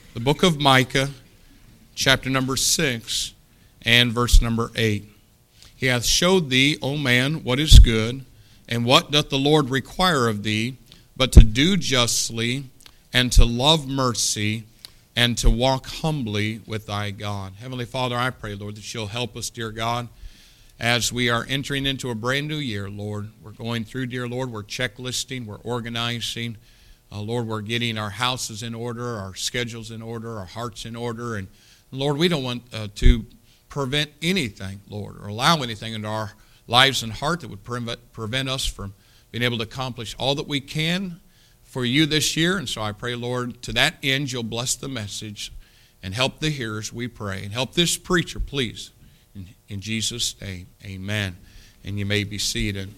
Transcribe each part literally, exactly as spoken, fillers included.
the book of Micah, chapter number six, and verse number eight. He hath showed thee, O man, what is good, and what doth the Lord require of thee, but to do justly, and to love mercy, and to walk humbly with thy God. Heavenly Father, I pray, Lord, that you'll help us, dear God, as we are entering into a brand new year, Lord. We're going through, dear Lord, we're checklisting, we're organizing. Uh, Lord, we're getting our houses in order, our schedules in order, our hearts in order. And Lord, we don't want uh, to prevent anything, Lord, or allow anything into our lives and heart that would prevent, prevent us from being able to accomplish all that we can for you this year. And so I pray, Lord, to that end, you'll bless the message and help the hearers, we pray. And help this preacher, please. In, in Jesus' name, amen. And you may be seated.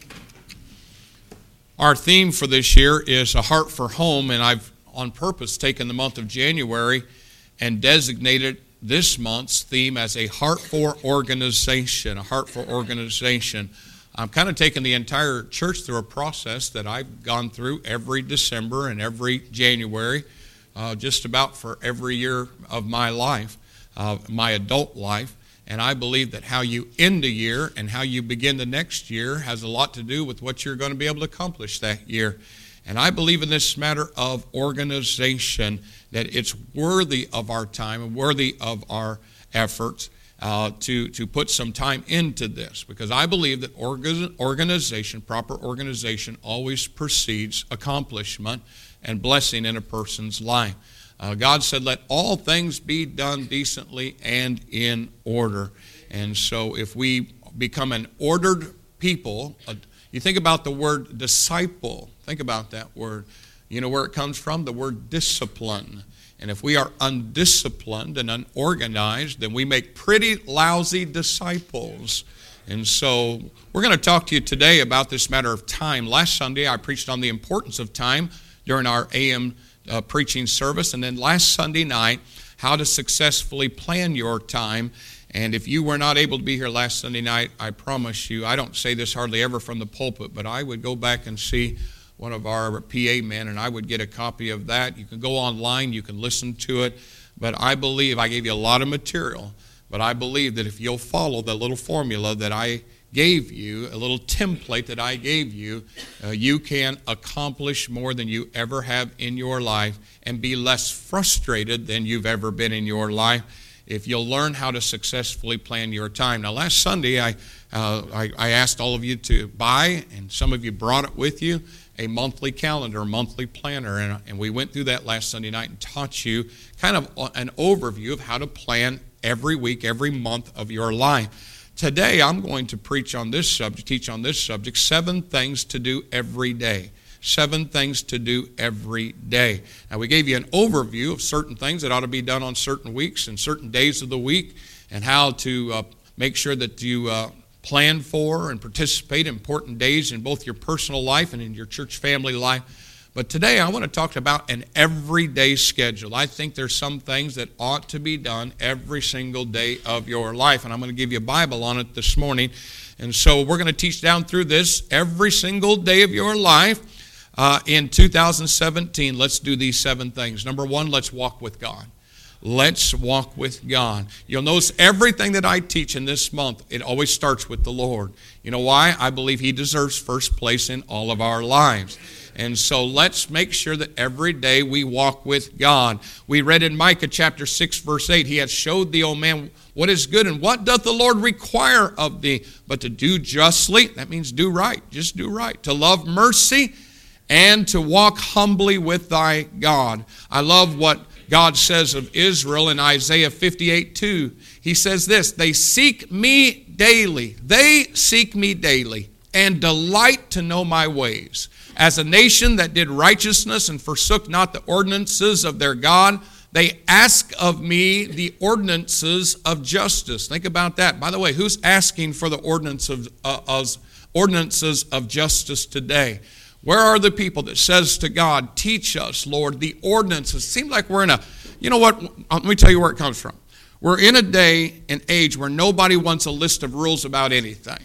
Our theme for this year is A Heart for Home, and I've on purpose taken the month of January and designated this month's theme as A Heart for Organization, A Heart for Organization. I'm kind of taking the entire church through a process that I've gone through every December and every January, uh, just about for every year of my life, uh, my adult life. And I believe that how you end a year and how you begin the next year has a lot to do with what you're going to be able to accomplish that year. And I believe in this matter of organization, that it's worthy of our time and worthy of our efforts uh, to, to put some time into this. Because I believe that orga- organization, proper organization, always precedes accomplishment and blessing in a person's life. Uh, God said, let all things be done decently and in order. And so if we become an ordered people, uh, you think about the word disciple. Think about that word. You know where it comes from? The word discipline. And if we are undisciplined and unorganized, then we make pretty lousy disciples. And so we're going to talk to you today about this matter of time. Last Sunday I preached on the importance of time during our A M Uh, preaching service, and then last Sunday night, how to successfully plan your time. And if you were not able to be here last Sunday night, I promise you, I don't say this hardly ever from the pulpit, but I would go back and see one of our P A men, and I would get a copy of that. You can go online, you can listen to it, but I believe I gave you a lot of material, but I believe that if you'll follow the little formula that I gave you, a little template that I gave you, uh, you can accomplish more than you ever have in your life and be less frustrated than you've ever been in your life if you'll learn how to successfully plan your time. Now, last Sunday, I, uh, I, I asked all of you to buy, and some of you brought it with you, a monthly calendar, a monthly planner, and, and we went through that last Sunday night and taught you kind of an overview of how to plan every week, every month of your life. Today, I'm going to preach on this subject, teach on this subject, seven things to do every day. Seven things to do every day. Now, we gave you an overview of certain things that ought to be done on certain weeks and certain days of the week, and how to uh, make sure that you uh, plan for and participate in important days in both your personal life and in your church family life. But today I want to talk about an everyday schedule. I think there's some things that ought to be done every single day of your life, and I'm going to give you a Bible on it this morning. And so we're going to teach down through this every single day of your life uh, in two thousand seventeen. Let's do these seven things. Number one, let's walk with God. Let's walk with God. You'll notice everything that I teach in this month, it always starts with the Lord. You know why? I believe He deserves first place in all of our lives. And so let's make sure that every day we walk with God. We read in Micah chapter six, verse eight, He hath showed thee, O man, what is good, and what doth the Lord require of thee? But to do justly, that means do right, just do right. To love mercy, and to walk humbly with thy God. I love what God says of Israel in Isaiah fifty-eight two. He says this, they seek me daily, they seek me daily, and delight to know my ways. As a nation that did righteousness and forsook not the ordinances of their God, they ask of me the ordinances of justice. Think about that. By the way, who's asking for the ordinance of, uh, of, ordinances of justice today? Where are the people that says to God, teach us, Lord, the ordinances? It seems like we're in a, you know what, let me tell you where it comes from. We're in a day and age where nobody wants a list of rules about anything.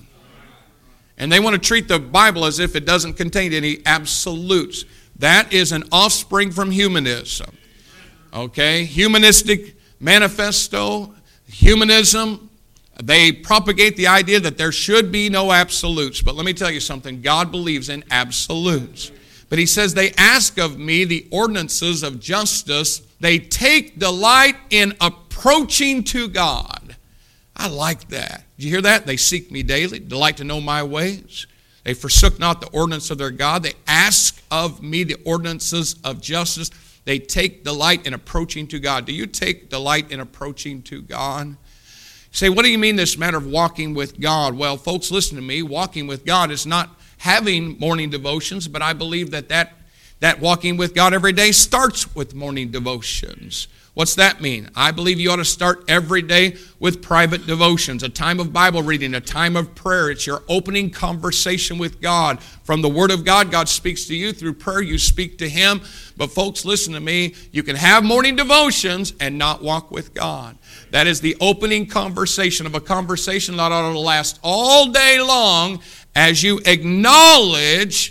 And they want to treat the Bible as if it doesn't contain any absolutes. That is an offspring from humanism. Okay, humanistic manifesto, humanism, they propagate the idea that there should be no absolutes. But let me tell you something, God believes in absolutes. But he says, they ask of me the ordinances of justice. They take delight in approaching to God. I like that. Did you hear that? They seek me daily, delight to know my ways. They forsook not the ordinance of their God. They ask of me the ordinances of justice. They take delight in approaching to God. Do you take delight in approaching to God? You say, what do you mean this matter of walking with God? Well, folks, listen to me. Walking with God is not having morning devotions, but I believe that that, that walking with God every day starts with morning devotions. What's that mean? I believe you ought to start every day with private devotions, a time of Bible reading, a time of prayer. It's your opening conversation with God. From the Word of God, God speaks to you. Through prayer, you speak to Him. But folks, listen to me. You can have morning devotions and not walk with God. That is the opening conversation of a conversation that ought to last all day long as you acknowledge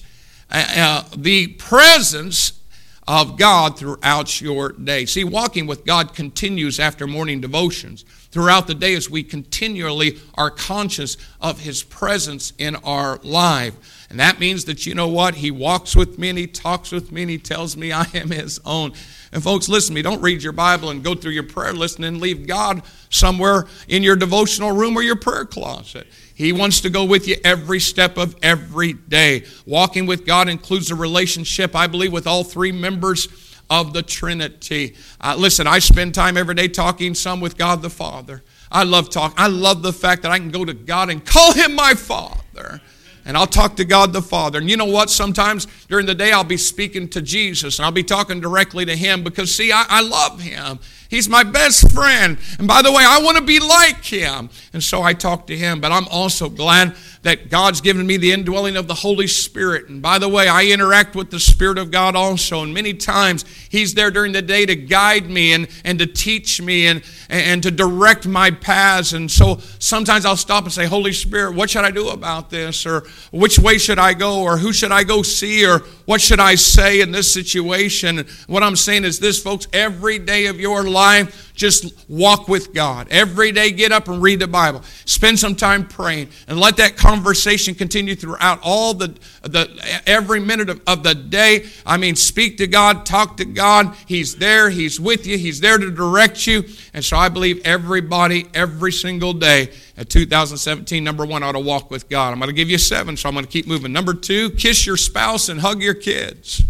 uh, the presence of God throughout your day. See, walking with God continues after morning devotions. Throughout the day as we continually are conscious of His presence in our life. And that means that, you know what, He walks with me and He talks with me and He tells me I am His own. And folks, listen to me, don't read your Bible and go through your prayer list and then leave God somewhere in your devotional room or your prayer closet. He wants to go with you every step of every day. Walking with God includes a relationship, I believe, with all three members of the Trinity. Uh, listen, I spend time every day talking some with God the Father. I love talk. I love the fact that I can go to God and call Him my Father. And I'll talk to God the Father. And you know what? Sometimes during the day I'll be speaking to Jesus and I'll be talking directly to Him because, see, I, I love Him. He's my best friend. And by the way, I want to be like Him. And so I talk to Him. But I'm also glad that God's given me the indwelling of the Holy Spirit. And by the way, I interact with the Spirit of God also. And many times He's there during the day to guide me and, and to teach me and, and to direct my paths. And so sometimes I'll stop and say, Holy Spirit, what should I do about this? Or which way should I go? Or who should I go see? Or what should I say in this situation? What I'm saying is this, folks, every day of your life, just walk with God. Every day get up and read the Bible. Spend some time praying and let that conversation continue throughout all the, the every minute of, of the day. I mean, speak to God, talk to God. He's there. He's with you. He's there to direct you. And so I believe everybody, every single day at two thousand seventeen, number one, ought to walk with God. I'm going to give you seven, so I'm going to keep moving. Number two, kiss your spouse and hug your kids.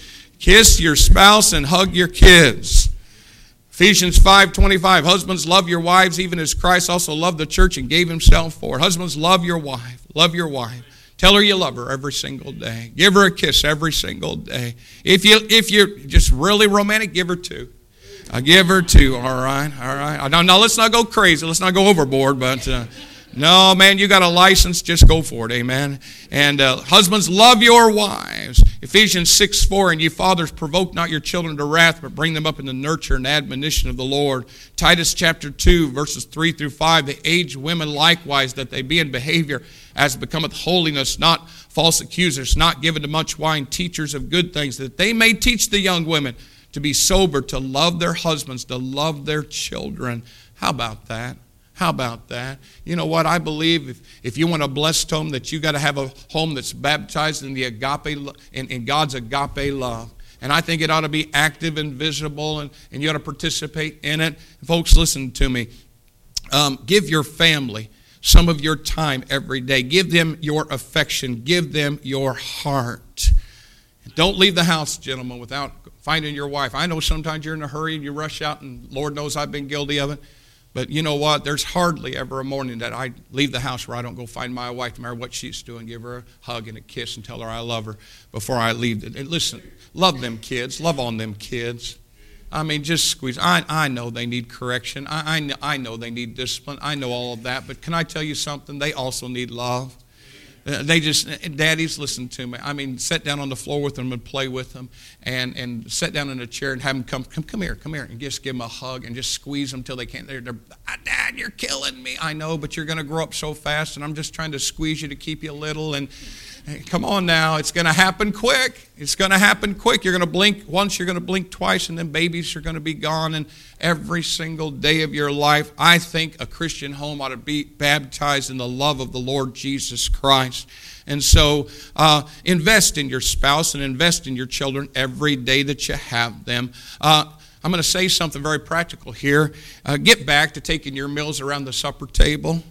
Kiss your spouse and hug your kids. Ephesians five twenty-five, husbands, love your wives even as Christ also loved the church and gave Himself for it. Husbands, love your wife. Love your wife. Tell her you love her every single day. Give her a kiss every single day. If, you, if you're just really romantic, give her two. I'll give her two, all right, all right. Now, now let's not go crazy. Let's not go overboard, but... Uh, No, man, you got a license, just go for it, amen. And uh, husbands, love your wives. Ephesians six four, and you fathers, provoke not your children to wrath, but bring them up in the nurture and admonition of the Lord. Titus chapter two, verses three through five, the aged women likewise, that they be in behavior as becometh holiness, not false accusers, not given to much wine, teachers of good things, that they may teach the young women to be sober, to love their husbands, to love their children. How about that? How about that? You know what? I believe if, if you want a blessed home, that you got to have a home that's baptized in the agape, in, in God's agape love. And I think it ought to be active and visible, and, and you ought to participate in it. Folks, listen to me. Um, give your family some of your time every day. Give them your affection. Give them your heart. Don't leave the house, gentlemen, without finding your wife. I know sometimes you're in a hurry and you rush out, and Lord knows I've been guilty of it. But you know what? There's hardly ever a morning that I leave the house where I don't go find my wife, no matter what she's doing, give her a hug and a kiss and tell her I love her before I leave. And listen, love them kids. Love on them kids. I mean, just squeeze. I, I know they need correction. I, I, know, I know they need discipline. I know all of that. But can I tell you something? They also need love. They just, daddies, listen to me. I mean, sit down on the floor with them and play with them, and, and sit down in a chair and have them come, come, come here, come here, and just give them a hug and just squeeze them till they can't. They're, they're Dad, you're killing me. I know, but you're going to grow up so fast, and I'm just trying to squeeze you to keep you little. And hey, come on now, it's going to happen quick. It's going to happen quick. You're going to blink once, you're going to blink twice, and then babies are going to be gone. And every single day of your life, I think a Christian home ought to be baptized in the love of the Lord Jesus Christ. And so uh, invest in your spouse and invest in your children every day that you have them. Uh, I'm going to say something very practical here. Uh, get back to taking your meals around the supper table.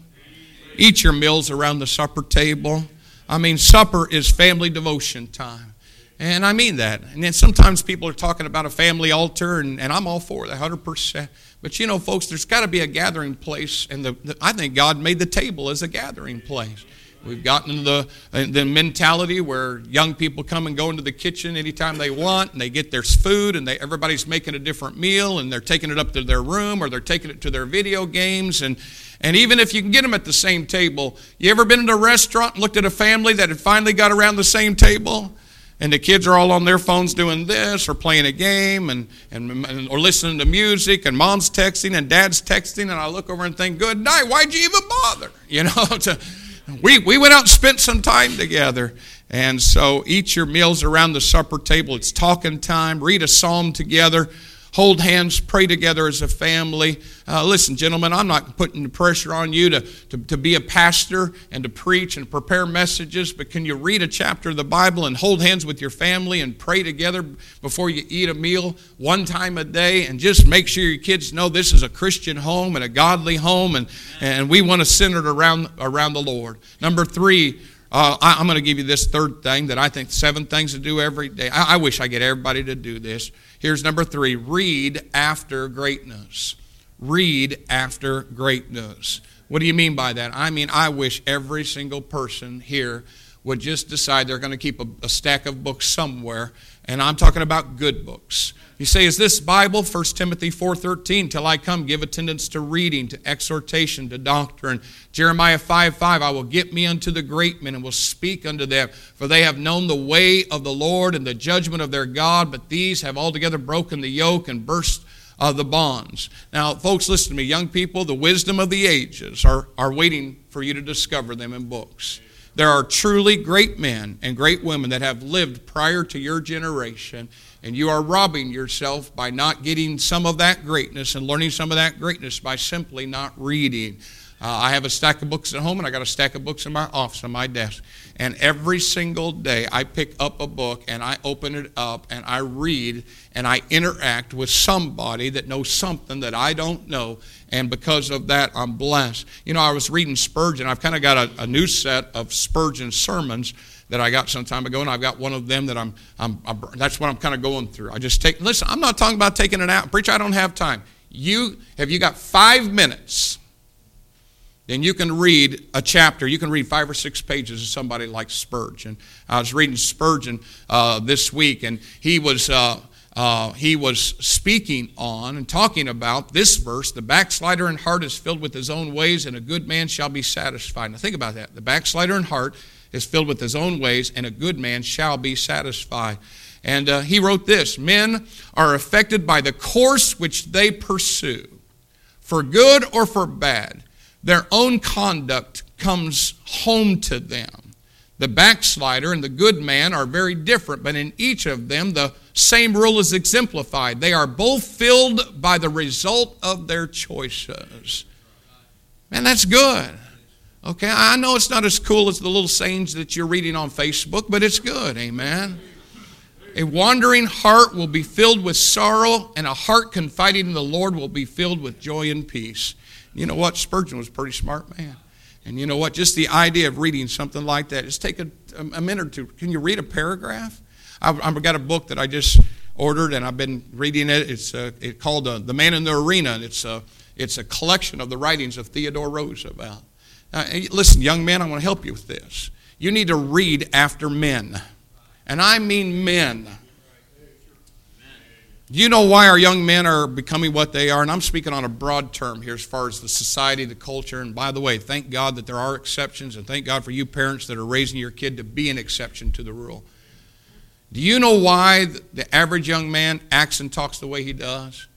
Eat your meals around the supper table. I mean, supper is family devotion time. And I mean that. And then sometimes people are talking about a family altar, and, and I'm all for that, one hundred percent. But you know, folks, there's got to be a gathering place, and the, the, I think God made the table as a gathering place. We've gotten into the, the mentality where young people come and go into the kitchen anytime they want, and they get their food, and they, everybody's making a different meal, and they're taking it up to their room, or they're taking it to their video games. And, and even if you can get them at the same table, you ever been in a restaurant and looked at a family that had finally got around the same table? And the kids are all on their phones doing this, or playing a game, and, and, and or listening to music, and mom's texting, and dad's texting, and I look over and think, good night, why'd you even bother? You know, to... We we went out and spent some time together. And so eat your meals around the supper table. It's talking time. Read a psalm together. Hold hands. Pray together as a family. Uh, listen, gentlemen, I'm not putting the pressure on you to, to, to be a pastor and to preach and prepare messages, but can you read a chapter of the Bible and hold hands with your family and pray together before you eat a meal one time a day, and just make sure your kids know this is a Christian home and a godly home, and, and we want to center it around, around the Lord. Number three, uh, I, I'm going to give you this third thing that I think seven things to do every day. I, I wish I get everybody to do this. Here's number three. Read after greatness. Read after greatness. What do you mean by that? I mean, I wish every single person here would just decide they're going to keep a, a stack of books somewhere, and I'm talking about good books. You say, is this Bible? First Timothy four thirteen, till I come, give attendance to reading, to exhortation, to doctrine. Jeremiah five five, I will get me unto the great men and will speak unto them, for they have known the way of the Lord and the judgment of their God, but these have altogether broken the yoke and burst uh, the bonds. Now, folks, listen to me. Young people, the wisdom of the ages are, are waiting for you to discover them in books. There are truly great men and great women that have lived prior to your generation, and you are robbing yourself by not getting some of that greatness and learning some of that greatness by simply not reading. Uh, I have a stack of books at home, and I got a stack of books in my office on my desk. And every single day I pick up a book and I open it up and I read and I interact with somebody that knows something that I don't know. And because of that, I'm blessed. You know, I was reading Spurgeon. I've kind of got a, a new set of Spurgeon sermons that I got some time ago, and I've got one of them that I'm, I'm, I'm that's what I'm kind of going through. I just take, listen, I'm not talking about taking it out. Preacher, I don't have time. You, have you got five minutes, then you can read a chapter. You can read five or six pages of somebody like Spurgeon. I was reading Spurgeon uh, this week, and he was uh, uh, he was speaking on and talking about this verse: the backslider in heart is filled with his own ways, and a good man shall be satisfied. Now think about that. The backslider in heart is filled with his own ways, and a good man shall be satisfied. And uh, he wrote this: men are affected by the course which they pursue, for good or for bad. Their own conduct comes home to them. The backslider and the good man are very different, but in each of them the same rule is exemplified. They are both filled by the result of their choices. Man, that's good. Okay, I know it's not as cool as the little sayings that you're reading on Facebook, but it's good, amen. A wandering heart will be filled with sorrow, and a heart confiding in the Lord will be filled with joy and peace. You know what? Spurgeon was a pretty smart man. And you know what? Just the idea of reading something like that, just take a, a minute or two. Can you read a paragraph? I've, I've got a book that I just ordered, and I've been reading it. It's uh, it called uh, The Man in the Arena. And it's, a, it's a collection of the writings of Theodore Roosevelt. Uh, listen, young man, I want to help you with this. You need to read after men. And I mean men. Do you know why our young men are becoming what they are? And I'm speaking on a broad term here as far as the society, the culture. And by the way, thank God that there are exceptions, and thank God for you parents that are raising your kid to be an exception to the rule. Do you know why the average young man acts and talks the way he does?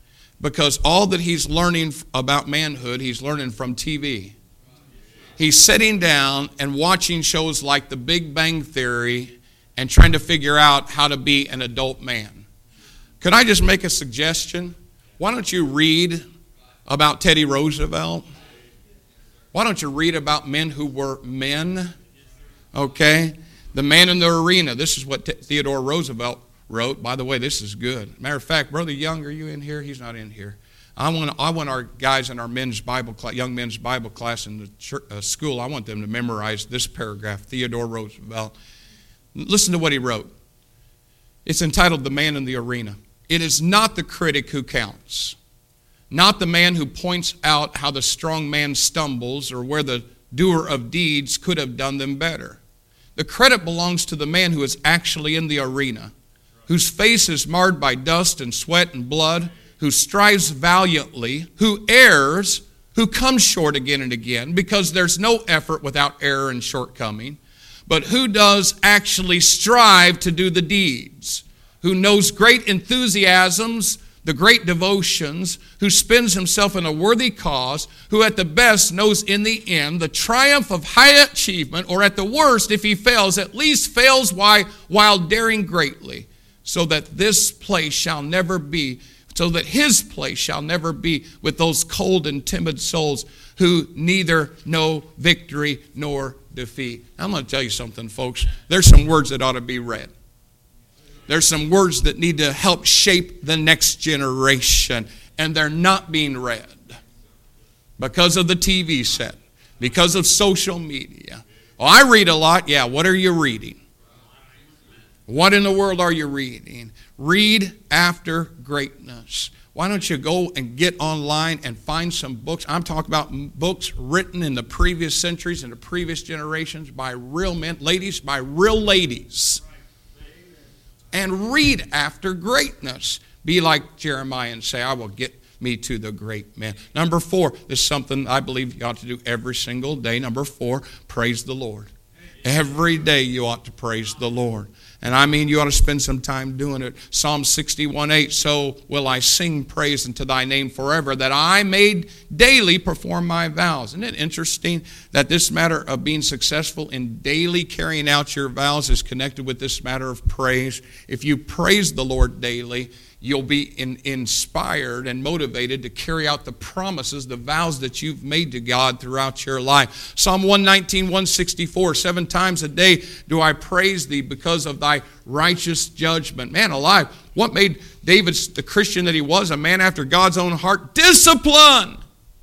because all that he's learning about manhood, he's learning from T V. He's sitting down and watching shows like The Big Bang Theory and trying to figure out how to be an adult man. Could I just make a suggestion? Why don't you read about Teddy Roosevelt? Why don't you read about men who were men? Okay? The Man in the Arena. This is what Theodore Roosevelt wrote. By the way, this is good. Matter of fact, Brother Young, are you in here? He's not in here. I want I want our guys in our men's Bible class, young men's Bible class in the church, uh, school, I want them to memorize this paragraph, Theodore Roosevelt. Listen to what he wrote. It's entitled The Man in the Arena. It is not the critic who counts, not the man who points out how the strong man stumbles or where the doer of deeds could have done them better. The credit belongs to the man who is actually in the arena, whose face is marred by dust and sweat and blood, who strives valiantly, who errs, who comes short again and again, because there's no effort without error and shortcoming, but who does actually strive to do the deeds, who knows great enthusiasms, the great devotions, who spends himself in a worthy cause, who at the best knows in the end the triumph of high achievement, or at the worst, if he fails, at least fails while, while daring greatly, so that this place shall never be, so that his place shall never be with those cold and timid souls who neither know victory nor defeat. I'm going to tell you something, folks. There's some words that ought to be read. There's some words that need to help shape the next generation, and they're not being read because of the T V set, because of social media. Oh, I read a lot. Yeah, what are you reading? What in the world are you reading? Read after greatness. Why don't you go and get online and find some books? I'm talking about books written in the previous centuries and the previous generations by real men, ladies, by real ladies. And read after greatness. Be like Jeremiah and say, I will get me to the great man. Number four, this is something I believe you ought to do every single day. Number four, praise the Lord. Every day you ought to praise the Lord. And I mean, you ought to spend some time doing it. Psalm sixty-one eight, so will I sing praise unto thy name forever, that I may daily perform my vows. Isn't it interesting that this matter of being successful in daily carrying out your vows is connected with this matter of praise? If you praise the Lord daily, you'll be in, inspired and motivated to carry out the promises, the vows that you've made to God throughout your life. Psalm one nineteen, one sixty-four, seven times a day do I praise thee because of thy righteous judgment. Man alive, what made David the Christian that he was, a man after God's own heart? Discipline.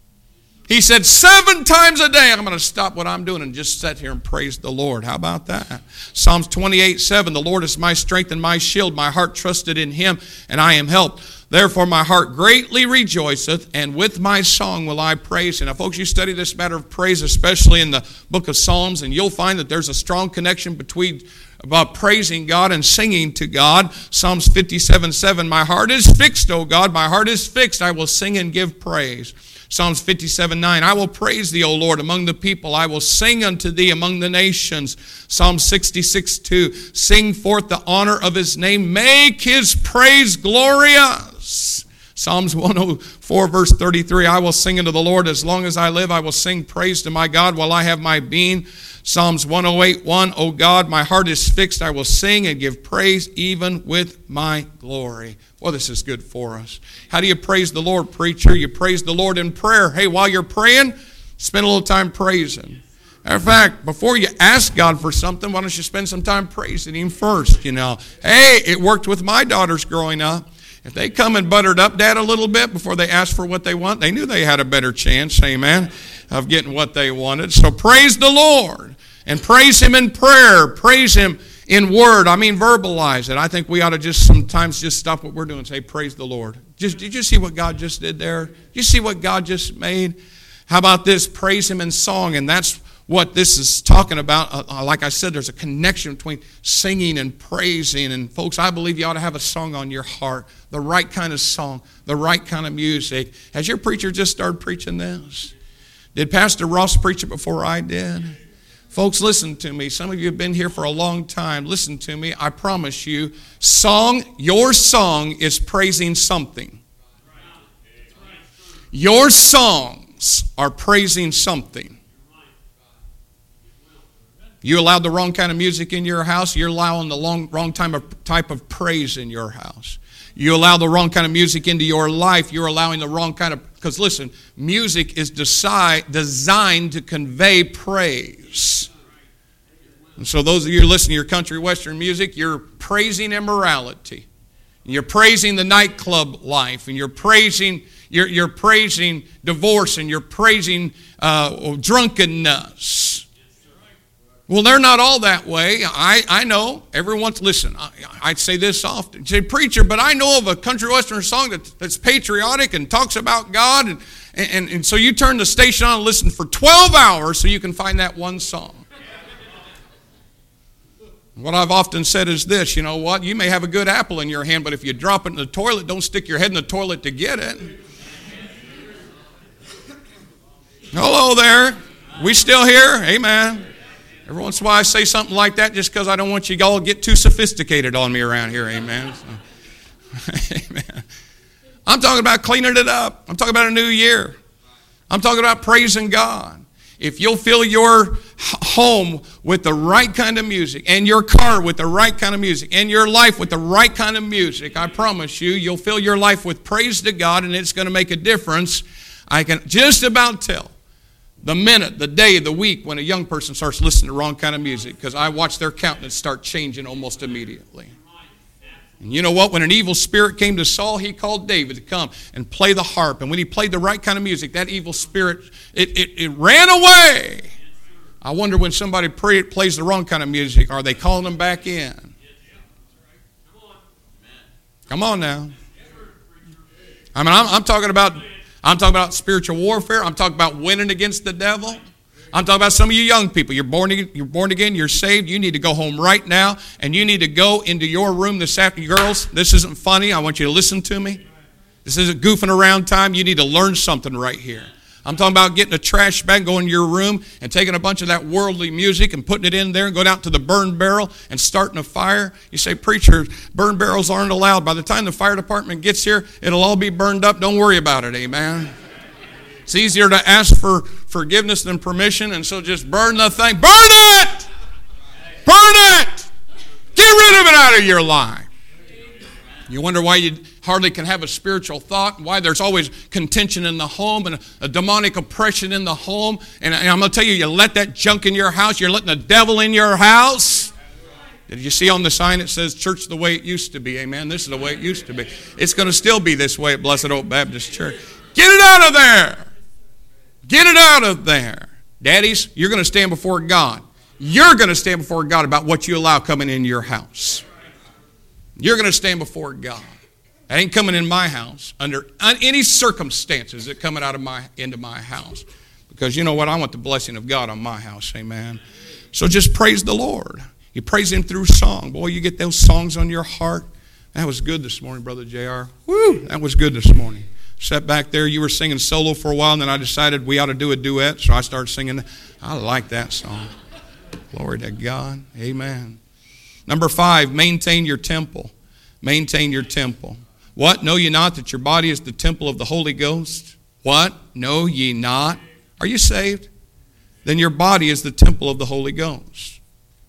He said, seven times a day, I'm going to stop what I'm doing and just sit here and praise the Lord. How about that? Psalms twenty-eight seven, the Lord is my strength and my shield. My heart trusted in him, and I am helped. Therefore my heart greatly rejoiceth, and with my song will I praise him. Now, folks, you study this matter of praise, especially in the book of Psalms, and you'll find that there's a strong connection between about praising God and singing to God. Psalms fifty-seven seven, my heart is fixed, O God, my heart is fixed. I will sing and give praise. Psalms fifty-seven nine, I will praise thee, O Lord, among the people. I will sing unto thee among the nations. Psalm sixty-six two, sing forth the honor of his name. Make his praise glorious. Psalms one oh four verse thirty-three, I will sing unto the Lord as long as I live. I will sing praise to my God while I have my being. Psalms one oh eight one, O God, my heart is fixed. I will sing and give praise even with my glory. Well, this is good for us. How do you praise the Lord, preacher? You praise the Lord in prayer. Hey, while you're praying, spend a little time praising. Matter of fact, before you ask God for something, why don't you spend some time praising him first, you know? Hey, it worked with my daughters growing up. If they come and buttered up Dad a little bit before they asked for what they want, they knew they had a better chance, amen, of getting what they wanted. So praise the Lord and praise him in prayer. Praise him in word. I mean, verbalize it. I think we ought to just sometimes just stop what we're doing and say, praise the Lord. Just, did you see what God just did there? Did you see what God just made? How about this? Praise him in song. And that's what this is talking about. Uh, like I said, there's a connection between singing and praising. And folks, I believe you ought to have a song on your heart, the right kind of song, the right kind of music. Has your preacher just started preaching this? Did Pastor Ross preach it before I did? Folks, listen to me. Some of you have been here for a long time. Listen to me. I promise you, song, your song is praising something. Your songs are praising something. You allowed the wrong kind of music in your house, you're allowing the long, wrong type of, type of praise in your house. You allow the wrong kind of music into your life, you're allowing the wrong kind of, because listen, music is desi- designed to convey praise. And so those of you listening to your country western music, you're praising immorality. And you're praising the nightclub life, and you're praising, you're, you're praising divorce, and you're praising uh, drunkenness. Well, they're not all that way. I, I know. Everyone's, listen, I, I say this often. You say, preacher, but I know of a country western song that, that's patriotic and talks about God. And, and, and so you turn the station on and listen for twelve hours so you can find that one song. What I've often said is this, you know what? You may have a good apple in your hand, but if you drop it in the toilet, don't stick your head in the toilet to get it. Hello there. We still here? Amen. Every once in a while I say something like that just because I don't want you all to get too sophisticated on me around here. Amen. So, amen. I'm talking about cleaning it up. I'm talking about a new year. I'm talking about praising God. If you'll fill your home with the right kind of music, and your car with the right kind of music, and your life with the right kind of music, I promise you, you'll fill your life with praise to God, and it's going to make a difference. I can just about tell the minute, the day, the week when a young person starts listening to the wrong kind of music, because I watch their countenance start changing almost immediately. And you know what? When an evil spirit came to Saul, he called David to come and play the harp. And when he played the right kind of music, that evil spirit, it, it, it ran away. I wonder when somebody pray, plays the wrong kind of music, are they calling them back in? Come on now. I mean, I'm, I'm talking about... I'm talking about spiritual warfare. I'm talking about winning against the devil. I'm talking about some of you young people. You're born again, you're born again, you're saved. You need to go home right now, and you need to go into your room this afternoon. Girls, this isn't funny. I want you to listen to me. This isn't goofing around time. You need to learn something right here. I'm talking about getting a trash bag, going to your room, and taking a bunch of that worldly music and putting it in there and going out to the burn barrel and starting a fire. You say, preacher, burn barrels aren't allowed. By the time the fire department gets here, it'll all be burned up. Don't worry about it, amen. It's easier to ask for forgiveness than permission, and so just burn the thing. Burn it! Burn it! Get rid of it out of your life. You wonder why you hardly can have a spiritual thought, why there's always contention in the home and a, a demonic oppression in the home. And, and I'm going to tell you, you let that junk in your house, you're letting the devil in your house. Did you see on the sign it says, church the way it used to be? Amen. This is the way it used to be. It's going to still be this way at Blessed Oak Baptist Church. Get it out of there. Get it out of there. Daddies, you're going to stand before God. You're going to stand before God about what you allow coming in your house. You're going to stand before God. That ain't coming in my house under any circumstances that coming out of my into my house. Because you know what? I want the blessing of God on my house. Amen. So just praise the Lord. You praise Him through song. Boy, you get those songs on your heart. That was good this morning, Brother J R. Woo! That was good this morning. Sat back there. You were singing solo for a while, and then I decided we ought to do a duet. So I started singing. I like that song. Glory to God. Amen. Number five, maintain your temple. Maintain your temple. What? Know ye not that your body is the temple of the Holy Ghost? What? Know ye not? Are you saved? Then your body is the temple of the Holy Ghost.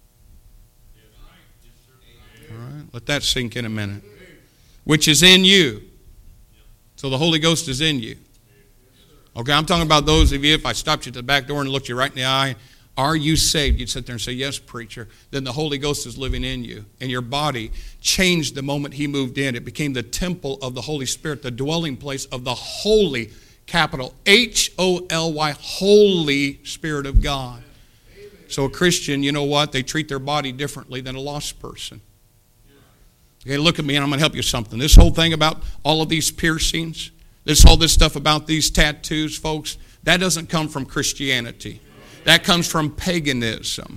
All right, let that sink in a minute. Which is in you. So the Holy Ghost is in you. Okay, I'm talking about those of you, if I stopped you at the back door and looked you right in the eye, are you saved? You'd sit there and say, yes, preacher. Then the Holy Ghost is living in you. And your body changed the moment He moved in. It became the temple of the Holy Spirit, the dwelling place of the Holy, capital H O L Y, Holy Spirit of God. So a Christian, you know what? They treat their body differently than a lost person. Okay, look at me and I'm going to help you something. This whole thing about all of these piercings, this all this stuff about these tattoos, folks, that doesn't come from Christianity. That comes from paganism.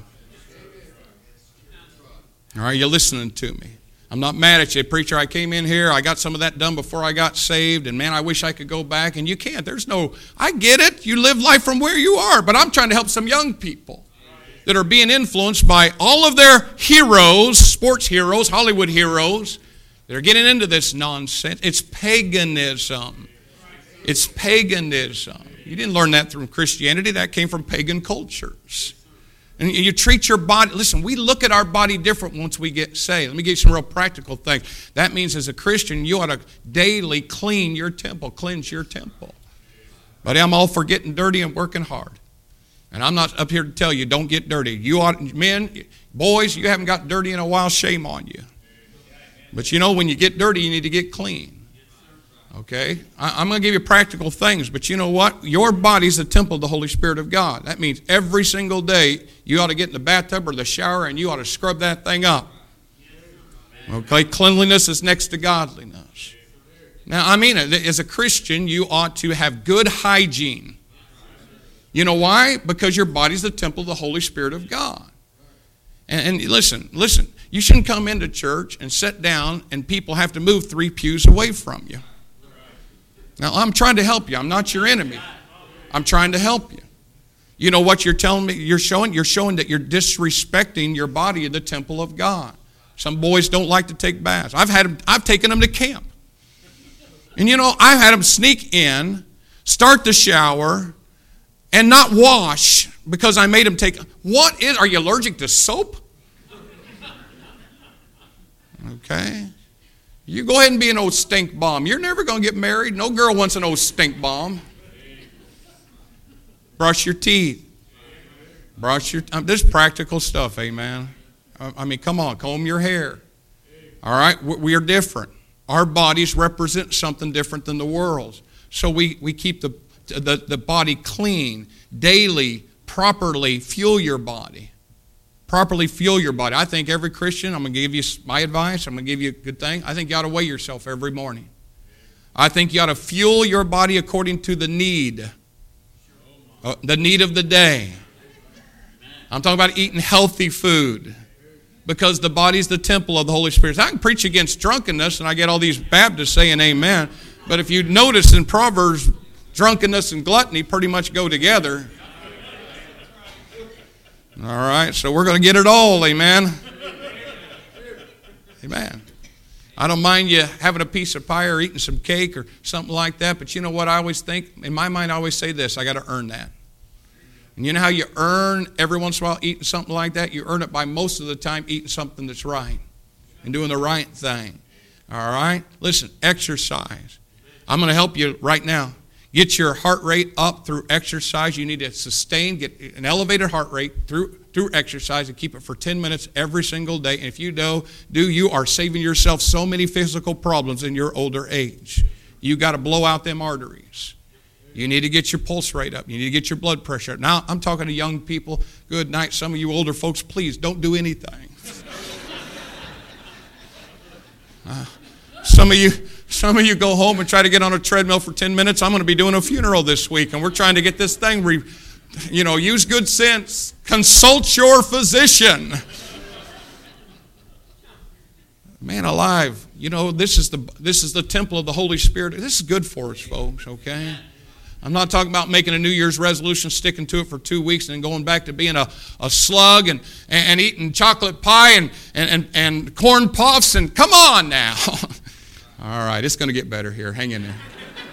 All right, you're listening to me. I'm not mad at you. Preacher, I came in here, I got some of that done before I got saved, and man, I wish I could go back, and you can't. There's no, I get it. You live life from where you are, but I'm trying to help some young people that are being influenced by all of their heroes, sports heroes, Hollywood heroes, that are getting into this nonsense. It's paganism. It's paganism. You didn't learn that from Christianity. That came from pagan cultures. And you treat your body, listen, we look at our body different once we get saved. Let me give you some real practical things. That means as a Christian, you ought to daily clean your temple, cleanse your temple. But I'm all for getting dirty and working hard. And I'm not up here to tell you, don't get dirty. You ought, men, boys, you haven't got dirty in a while, shame on you. But you know, when you get dirty, you need to get clean. Okay? I, I'm going to give you practical things, but you know what? Your body's the temple of the Holy Spirit of God. That means every single day you ought to get in the bathtub or the shower and you ought to scrub that thing up. Okay? Cleanliness is next to godliness. Now, I mean, as a Christian, you ought to have good hygiene. You know why? Because your body's the temple of the Holy Spirit of God. And, and listen, listen, you shouldn't come into church and sit down and people have to move three pews away from you. Now, I'm trying to help you. I'm not your enemy. I'm trying to help you. You know what you're telling me? You're showing, you're showing that you're disrespecting your body in the temple of God. Some boys don't like to take baths. I've had them, I've taken them to camp. And you know, I've had them sneak in, start the shower, and not wash because I made them take. What is, are you allergic to soap? Okay. You go ahead and be an old stink bomb. You're never going to get married. No girl wants an old stink bomb. Brush your teeth. Brush your, um, this is practical stuff, amen. I mean, come on, comb your hair. All right, we are different. Our bodies represent something different than the world's. So we, we keep the, the, the body clean, daily, properly fuel your body. Properly fuel your body. I think every Christian, I'm going to give you my advice, I'm going to give you a good thing. I think you ought to weigh yourself every morning. I think you ought to fuel your body according to the need. Uh, the need of the day. I'm talking about eating healthy food. Because the body's the temple of the Holy Spirit. I can preach against drunkenness, and I get all these Baptists saying amen. But if you notice in Proverbs, drunkenness and gluttony pretty much go together. All right, so we're going to get it all, amen. Amen. I don't mind you having a piece of pie or eating some cake or something like that, but you know what I always think? In my mind, I always say this, I got to earn that. And you know how you earn every once in a while eating something like that? You earn it by most of the time eating something that's right and doing the right thing. All right? Listen, exercise. I'm going to help you right now. Get your heart rate up through exercise. You need to sustain, get an elevated heart rate through through exercise and keep it for ten minutes every single day. And if you do, do you are saving yourself so many physical problems in your older age. You got to blow out them arteries. You need to get your pulse rate up. You need to get your blood pressure up. Now, I'm talking to young people. Good night. Some of you older folks, please don't do anything. Uh, some of you... Some of you go home and try to get on a treadmill for ten minutes. I'm going to be doing a funeral this week, and we're trying to get this thing, re, you know, use good sense. Consult your physician. Man alive, you know, this is the this is the temple of the Holy Spirit. This is good for us, folks, okay? I'm not talking about making a New Year's resolution, sticking to it for two weeks, and then going back to being a, a slug and, and, and eating chocolate pie and, and, and, and corn puffs, and come on now. All right, it's going to get better here. Hang in there.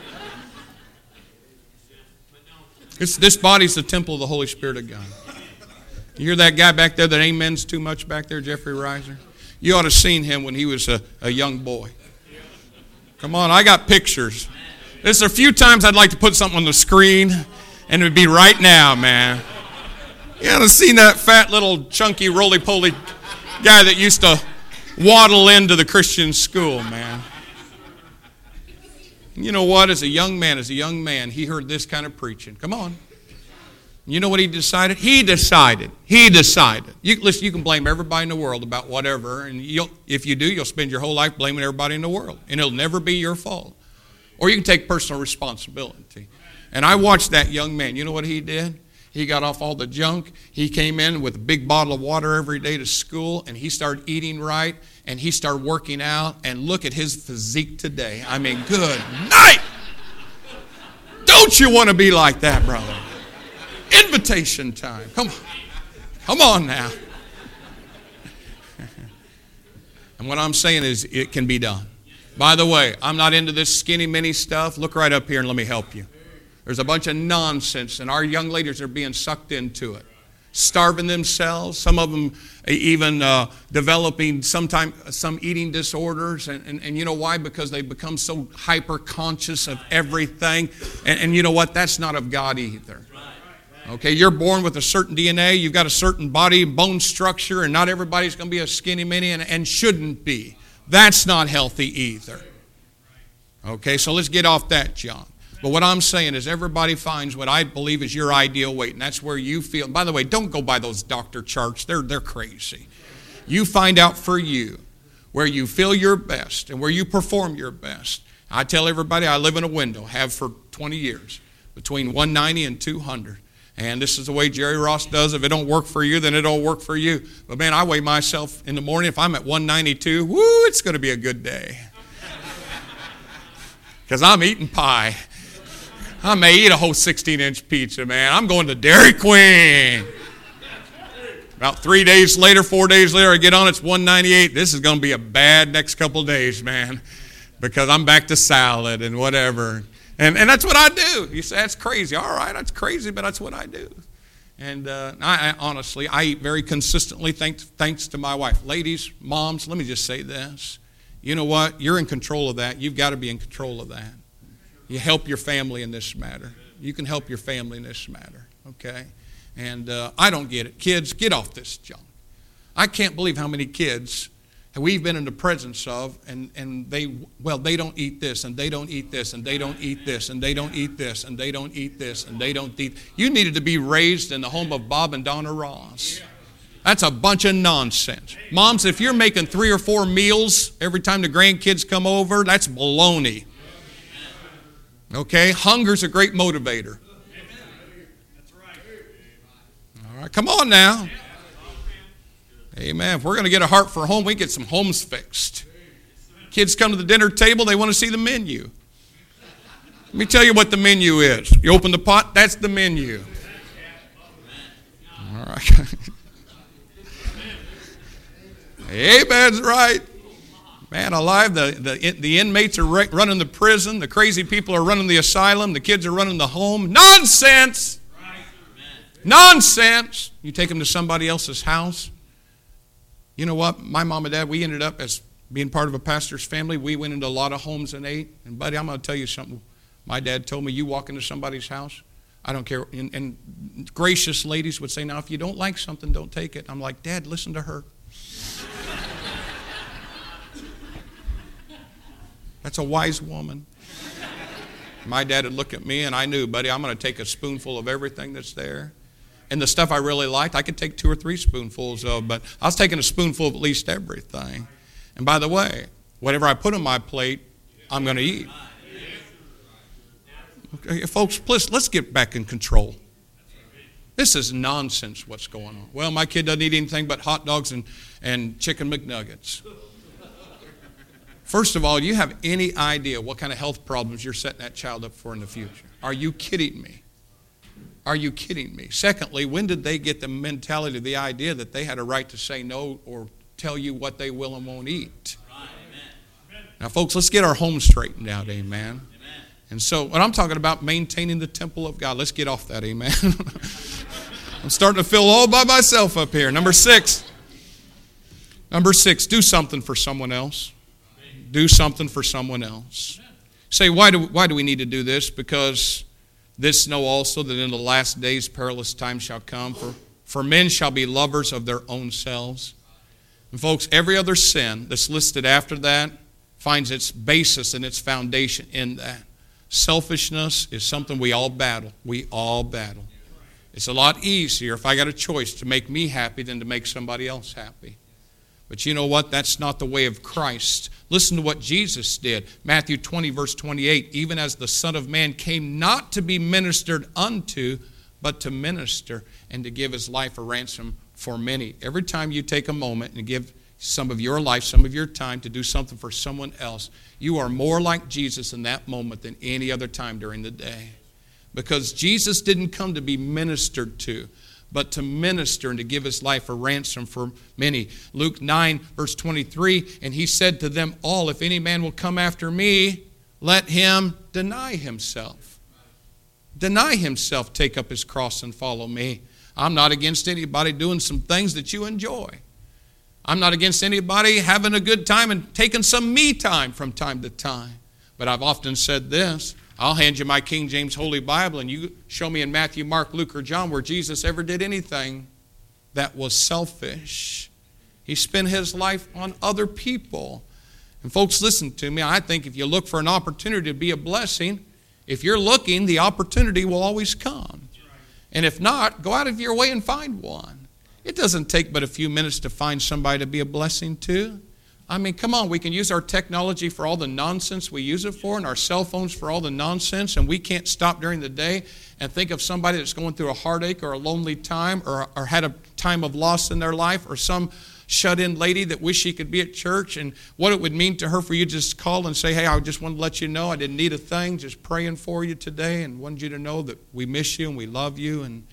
It's, this body's the temple of the Holy Spirit of God. You hear that guy back there that amens too much back there, Jeffrey Reiser? You ought to have seen him when he was a, a young boy. Come on, I got pictures. There's a few times I'd like to put something on the screen, and it would be right now, man. You ought to have seen that fat little chunky roly-poly guy that used to waddle into the Christian school, man. You know what? As a young man, as a young man, he heard this kind of preaching. Come on. You know what he decided? He decided. He decided. You, listen, you can blame everybody in the world about whatever, and you'll, if you do, you'll spend your whole life blaming everybody in the world, and it'll never be your fault. Or you can take personal responsibility. And I watched that young man. You know what he did? He got off all the junk. He came in with a big bottle of water every day to school, and he started eating right, and he started working out, and look at his physique today. I mean, good night! Don't you want to be like that, brother? Invitation time. Come on. Come on now. And what I'm saying is it can be done. By the way, I'm not into this skinny mini stuff. Look right up here and let me help you. There's a bunch of nonsense, and our young ladies are being sucked into it. Starving themselves, some of them even uh, developing sometime, some eating disorders. And, and, and you know why? Because they become so hyper-conscious of everything. And, and you know what? That's not of God either. Okay, you're born with a certain D N A. You've got a certain body, bone structure, and not everybody's going to be a skinny mini and, and shouldn't be. That's not healthy either. Okay, so let's get off that, John. But what I'm saying is everybody finds what I believe is your ideal weight, and that's where you feel. By the way, don't go by those doctor charts. They're, they're crazy. You find out for you where you feel your best and where you perform your best. I tell everybody I live in a window, have for twenty years, between one ninety and two hundred. And this is the way Jerry Ross does. If it don't work for you, then it don't work for you. But man, I weigh myself in the morning. If I'm at one ninety-two, woo, it's going to be a good day. Because I'm eating pie. I may eat a whole sixteen-inch pizza, man. I'm going to Dairy Queen. About three days later, four days later, I get on, it's one ninety-eight. This is going to be a bad next couple of days, man, because I'm back to salad and whatever. And and that's what I do. You say, that's crazy. All right, that's crazy, but that's what I do. And uh, I, I honestly, I eat very consistently thanks, thanks to my wife. Ladies, moms, let me just say this. You know what? You're in control of that. You've got to be in control of that. You help your family in this matter. You can help your family in this matter, okay? And uh, I don't get it. Kids, get off this junk. I can't believe how many kids we've been in the presence of, and, and they, well, they don't eat this, and they don't eat this, and they don't eat this, and they don't eat this, and they don't eat this, and they don't eat. You needed to be raised in the home of Bob and Donna Ross. That's a bunch of nonsense. Moms, if you're making three or four meals every time the grandkids come over, that's baloney. Okay? Hunger's a great motivator. All right, come on now. Amen. If we're going to get a heart for home, we get some homes fixed. Kids come to the dinner table, they want to see the menu. Let me tell you what the menu is. You open the pot, that's the menu. All right. Amen's right. Man alive, the, the, the inmates are running the prison. The crazy people are running the asylum. The kids are running the home. Nonsense. Nonsense. You take them to somebody else's house. You know what? My mom and dad, we ended up as being part of a pastor's family. We went into a lot of homes and ate. And buddy, I'm going to tell you something. My dad told me, you walk into somebody's house, I don't care. And, and gracious ladies would say, now, if you don't like something, don't take it. I'm like, Dad, listen to her. That's a wise woman. My dad would look at me, and I knew, buddy, I'm going to take a spoonful of everything that's there. And the stuff I really liked, I could take two or three spoonfuls of, but I was taking a spoonful of at least everything. And by the way, whatever I put on my plate, I'm going to eat. Okay, folks, please, let's get back in control. This is nonsense what's going on. Well, my kid doesn't eat anything but hot dogs and, and chicken McNuggets. First of all, do you have any idea what kind of health problems you're setting that child up for in the future? Are you kidding me? Are you kidding me? Secondly, when did they get the mentality, the idea that they had a right to say no or tell you what they will and won't eat? Right. Now, folks, let's get our homes straightened out, amen. Amen. And so, when I'm talking about maintaining the temple of God, let's get off that, amen. I'm starting to feel all by myself up here. Number six. Number six, do something for someone else. Do something for someone else. Say, why do, why do we need to do this? Because this know also that in the last days perilous times shall come. For, for men shall be lovers of their own selves. And folks, every other sin that's listed after that finds its basis and its foundation in that. Selfishness is something we all battle. We all battle. It's a lot easier if I got a choice to make me happy than to make somebody else happy. But you know what? That's not the way of Christ. Listen to what Jesus did. Matthew twenty, verse twenty-eight. Even as the Son of Man came not to be ministered unto, but to minister and to give his life a ransom for many. Every time you take a moment and give some of your life, some of your time to do something for someone else, you are more like Jesus in that moment than any other time during the day. Because Jesus didn't come to be ministered to, but to minister and to give his life a ransom for many. Luke nine, verse twenty-three, and he said to them all, if any man will come after me, let him deny himself. Deny himself, take up his cross and follow me. I'm not against anybody doing some things that you enjoy. I'm not against anybody having a good time and taking some me time from time to time. But I've often said this, I'll hand you my King James Holy Bible and you show me in Matthew, Mark, Luke, or John where Jesus ever did anything that was selfish. He spent his life on other people. And folks, listen to me. I think if you look for an opportunity to be a blessing, if you're looking, the opportunity will always come. And if not, go out of your way and find one. It doesn't take but a few minutes to find somebody to be a blessing to. I mean, come on, we can use our technology for all the nonsense we use it for and our cell phones for all the nonsense, and we can't stop during the day and think of somebody that's going through a heartache or a lonely time or, or had a time of loss in their life, or some shut-in lady that wish she could be at church, and what it would mean to her for you to just call and say, hey, I just wanted to let you know I didn't need a thing, just praying for you today and wanted you to know that we miss you and we love you. And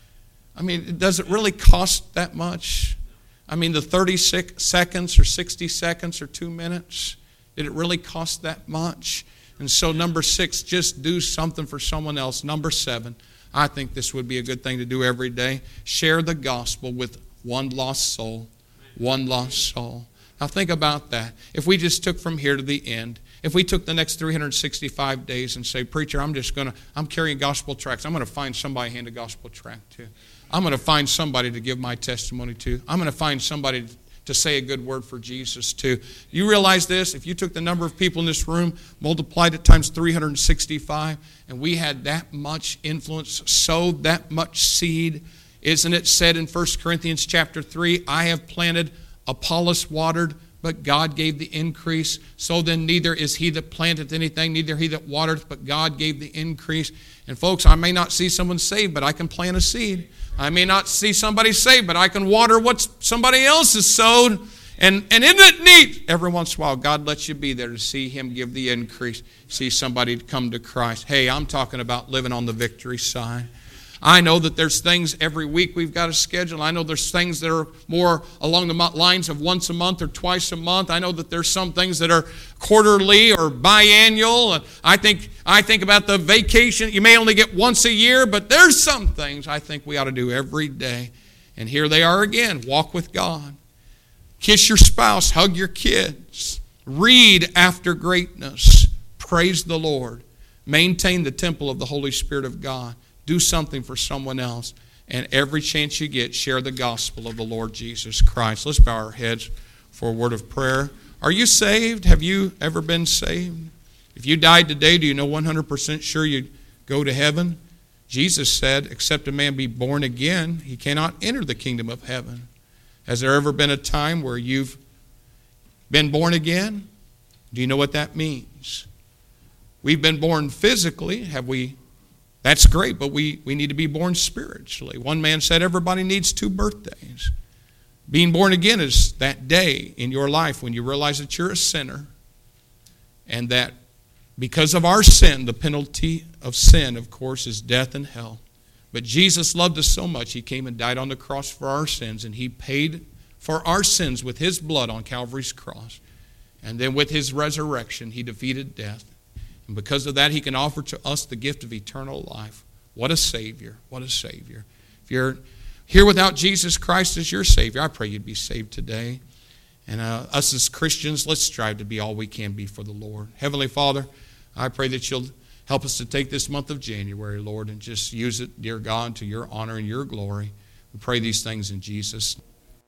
I mean, does it really cost that much? I mean, the thirty seconds or sixty seconds or two minutes, did it really cost that much? And so number six, just do something for someone else. Number seven, I think this would be a good thing to do every day. Share the gospel with one lost soul. One lost soul. Now think about that. If we just took from here to the end, if we took the next three hundred sixty-five days and say, preacher, I'm just going to, I'm carrying gospel tracts. I'm going to find somebody to hand a gospel tract to. I'm going to find somebody to give my testimony to. I'm going to find somebody to say a good word for Jesus to. You realize this? If you took the number of people in this room, multiplied it times three hundred sixty-five, and we had that much influence, sowed that much seed, isn't it said in First Corinthians chapter three, I have planted, Apollos watered, but God gave the increase. So then neither is he that planteth anything, neither he that watereth, but God gave the increase. And folks, I may not see someone saved, but I can plant a seed. I may not see somebody saved, but I can water what somebody else has sowed. And, and isn't it neat? Every once in a while, God lets you be there to see him give the increase. See somebody come to Christ. Hey, I'm talking about living on the victory side. I know that there's things every week we've got to schedule. I know there's things that are more along the lines of once a month or twice a month. I know that there's some things that are quarterly or biannual. I think I think about the vacation. You may only get once a year, but there's some things I think we ought to do every day. And here they are again. Walk with God. Kiss your spouse. Hug your kids. Read after greatness. Praise the Lord. Maintain the temple of the Holy Spirit of God. Do something for someone else. And every chance you get, share the gospel of the Lord Jesus Christ. Let's bow our heads for a word of prayer. Are you saved? Have you ever been saved? If you died today, do you know one hundred percent sure you'd go to heaven? Jesus said, except a man be born again, he cannot enter the kingdom of heaven. Has there ever been a time where you've been born again? Do you know what that means? We've been born physically. Have we? That's great, but we, we need to be born spiritually. One man said everybody needs two birthdays. Being born again is that day in your life when you realize that you're a sinner and that because of our sin, the penalty of sin, of course, is death and hell. But Jesus loved us so much, he came and died on the cross for our sins, and he paid for our sins with his blood on Calvary's cross. And then with his resurrection, he defeated death. And because of that, he can offer to us the gift of eternal life. What a Savior. What a Savior. If you're here without Jesus Christ as your Savior, I pray you'd be saved today. And uh, us as Christians, let's strive to be all we can be for the Lord. Heavenly Father, I pray that you'll help us to take this month of January, Lord, and just use it, dear God, to your honor and your glory. We pray these things in Jesus' name.